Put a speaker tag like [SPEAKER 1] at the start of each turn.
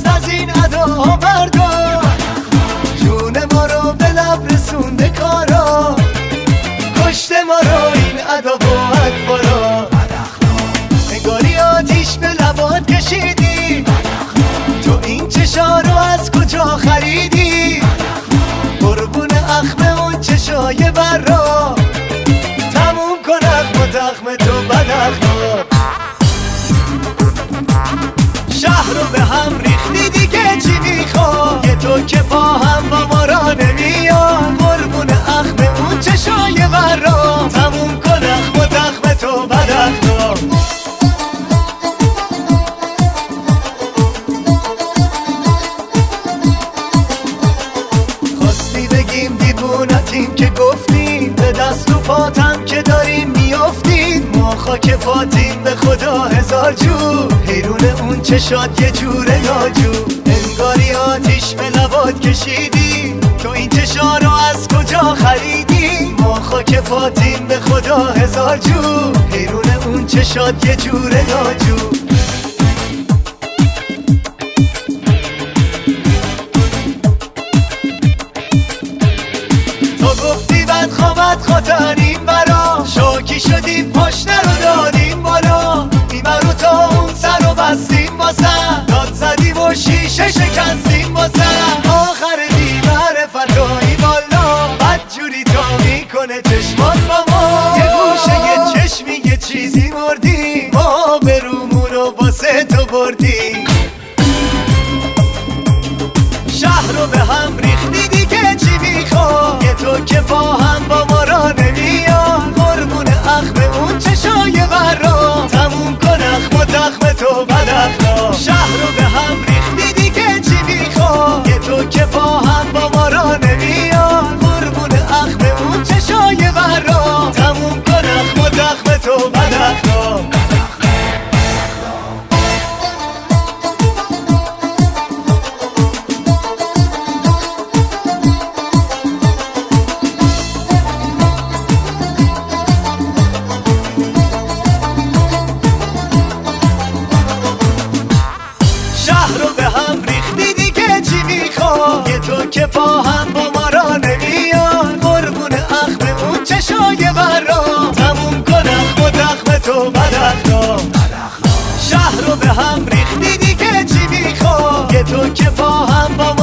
[SPEAKER 1] دست از این اداها بردار، جون ما رو به لب رسونده کارا، کشته ما رو این ادا و ادوارا. انگاری آتیش به لبات کشیدی، تو این چشا رو از کجا خریدی؟ قربون اخم اون چشای برا، تموم کن اخم و تخم تو بد اخلاق. شهر رو به هم ریختی دیگه چی میخواد؟ یه تو که با هم با ما را نمیاد، قربون اخم اون چشای برا، تموم کن اخم و تخم تو بد اخلاق. خواستی بگیم دیوونتیم که گفتیم، به دست و پاتم که داریم میافتیم، ما خاک پاتیم به خدا هزار جو، حیرون اون چشات یه جوره ناجو. انگاری آتیش به لبات کشیدی، تو این چشا رو از کجا خریدی؟ ما خاک پاتیم به خدا هزار جو، حیرون اون چشات یه جوره ناجو. تو گفتی بدخوابت خاطرین برا، شاکی شدیم پشت رو دادیم بالا، بیمرو تا اون سر رو بستیم واسه، داد زدیم و شیشه شکستیم واسه. آخر بیمر فتایی بالا، بدجوری تا میکنه چشمات با ما، یه گوشه یه چشمی یه چیزی مردیم، ما به رومون رو واسه تو بردیم. شهر رو به هم ریختی دیگه چی میخواد؟ یه تو که با هم با ما را نمیاد، قربون اخم اون چشای برا، تموم کن اخم و تخم تو بد اخلاق. شهر رو به هم ریختی دیگه چی میخواد؟ یه تو که با هم با ما را نمیاد، قربون اخم اون چشای برا، تموم کن اخم و تخم تو بد اخلاق. یه تو که با هم با ما را نمیاد، قربون اخم اون چشای برا، تموم کن اخم و تخم تو بد اخلاق. شهر رو به هم ریختی دیگه چی میخواد؟ یه تو که با هم با ما